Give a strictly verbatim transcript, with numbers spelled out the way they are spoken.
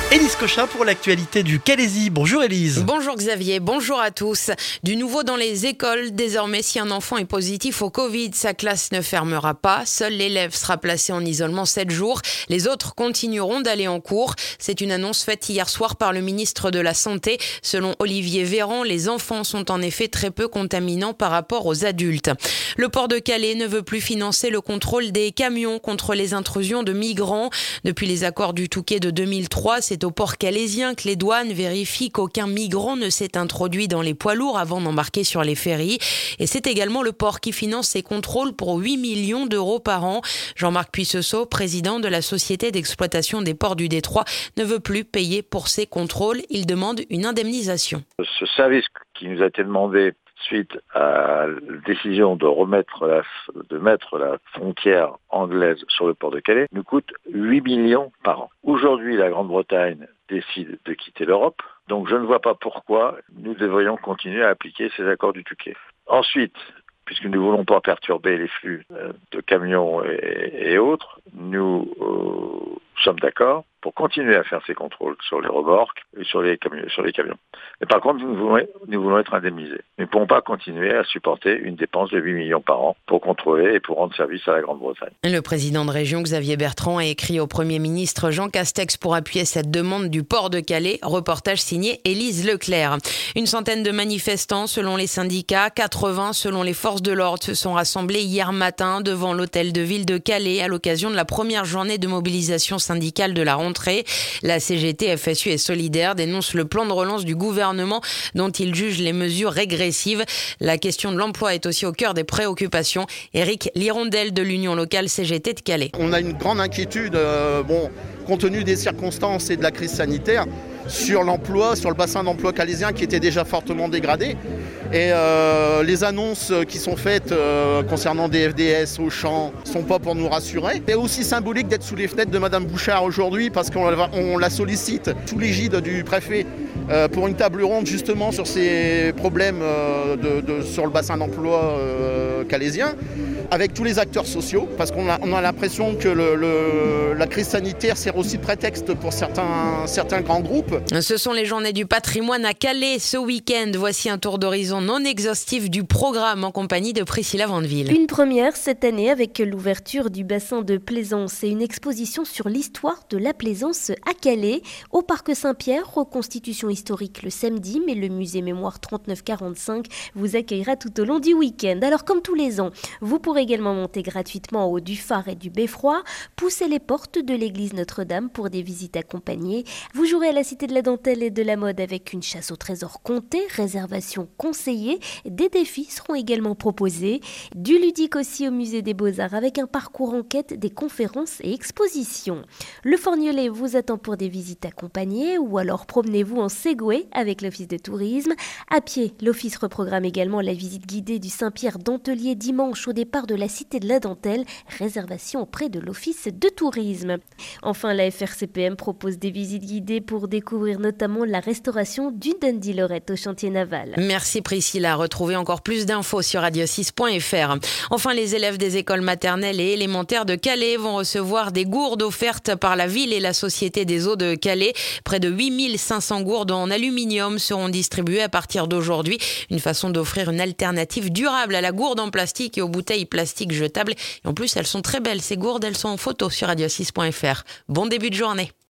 Élise Cochin pour l'actualité du Calaisis. Bonjour Élise. Bonjour Xavier, bonjour à tous. Du nouveau dans les écoles, désormais si un enfant est positif au Covid, sa classe ne fermera pas. Seul l'élève sera placé en isolement sept jours. Les autres continueront d'aller en cours. C'est une annonce faite hier soir par le ministre de la Santé. Selon Olivier Véran, les enfants sont en effet très peu contaminants par rapport aux adultes. Le port de Calais ne veut plus financer le contrôle des camions contre les intrusions de migrants. Depuis les accords du Touquet de deux mille trois, c'est au port calaisien que les douanes vérifient qu'aucun migrant ne s'est introduit dans les poids lourds avant d'embarquer sur les ferries. Et c'est également le port qui finance ces contrôles pour huit millions d'euros par an. Jean-Marc Puissesseau, président de la Société d'exploitation des ports du Détroit, ne veut plus payer pour ces contrôles. Il demande une indemnisation. Ce service qui nous a été demandé suite à la décision de remettre la, de mettre la frontière anglaise sur le port de Calais nous coûte huit millions par an. Aujourd'hui, la Grande-Bretagne décide de quitter l'Europe, donc je ne vois pas pourquoi nous devrions continuer à appliquer ces accords du Touquet. Ensuite, puisque nous ne voulons pas perturber les flux de camions et, et autres, nous euh, sommes d'accord pour continuer à faire ces contrôles sur les remorques et sur les camions. Sur les camions. Mais par contre, nous voulons, nous voulons être indemnisés. Nous ne pouvons pas continuer à supporter une dépense de huit millions par an pour contrôler et pour rendre service à la Grande-Bretagne. Le président de région, Xavier Bertrand, a écrit au Premier ministre Jean Castex pour appuyer cette demande du port de Calais. Reportage signé Élise Leclerc. Une centaine de manifestants selon les syndicats, quatre-vingts selon les forces de l'ordre se sont rassemblés hier matin devant l'hôtel de ville de Calais à l'occasion de la première journée de mobilisation syndicale de la rentrée. La C G T, F S U et Solidaire dénoncent le plan de relance du gouvernement dont ils jugent les mesures régressives. La question de l'emploi est aussi au cœur des préoccupations. Éric Lirondelle de l'Union locale C G T de Calais. On a une grande inquiétude, euh, bon, compte tenu des circonstances et de la crise sanitaire, sur l'emploi, sur le bassin d'emploi calaisien qui était déjà fortement dégradé. Et euh, les annonces qui sont faites euh, concernant des F D S, Auchan, ne sont pas pour nous rassurer. C'est aussi symbolique d'être sous les fenêtres de Madame Bouchard aujourd'hui parce qu'on on la sollicite sous l'égide du préfet euh, pour une table ronde justement sur ces problèmes euh, de, de, sur le bassin d'emploi euh, calaisien, avec tous les acteurs sociaux, parce qu'on a, on a l'impression que le, le, la crise sanitaire sert aussi de prétexte pour certains, certains grands groupes. Ce sont les journées du patrimoine à Calais ce week-end. Voici un tour d'horizon non exhaustif du programme en compagnie de Priscilla Vandeville. Une première cette année avec l'ouverture du bassin de Plaisance et une exposition sur l'histoire de la plaisance à Calais. Au Parc Saint-Pierre, reconstitution historique le samedi, mais le musée Mémoire trente-neuf quarante-cinq vous accueillera tout au long du week-end. Alors comme tous les ans, vous pourrez également monter gratuitement au haut du phare et du beffroi, pousser les portes de l'église Notre-Dame pour des visites accompagnées. Vous jouerez à la Cité de la Dentelle et de la Mode avec une chasse au trésor comptée, réservation conseillée. Des défis seront également proposés. Du ludique aussi au musée des Beaux-Arts avec un parcours en quête des conférences et expositions. Le Forgnelet vous attend pour des visites accompagnées ou alors promenez-vous en Segway avec l'Office de tourisme. À pied, l'Office reprogramme également la visite guidée du Saint-Pierre Dentelier dimanche au départ de la Cité de la Dentelle, réservation auprès de l'Office de tourisme. Enfin, la F R C P M propose des visites guidées pour découvrir notamment la restauration du Dundee Lorette au chantier naval. Merci Priscilla. Retrouvez encore plus d'infos sur radio six point f r. Enfin, les élèves des écoles maternelles et élémentaires de Calais vont recevoir des gourdes offertes par la ville et la Société des eaux de Calais. Près de huit mille cinq cents gourdes en aluminium seront distribuées à partir d'aujourd'hui. Une façon d'offrir une alternative durable à la gourde en plastique et aux bouteilles plastiques jetables. Et en plus, elles sont très belles, ces gourdes. Elles sont en photo sur radio six point f r. Bon début de journée.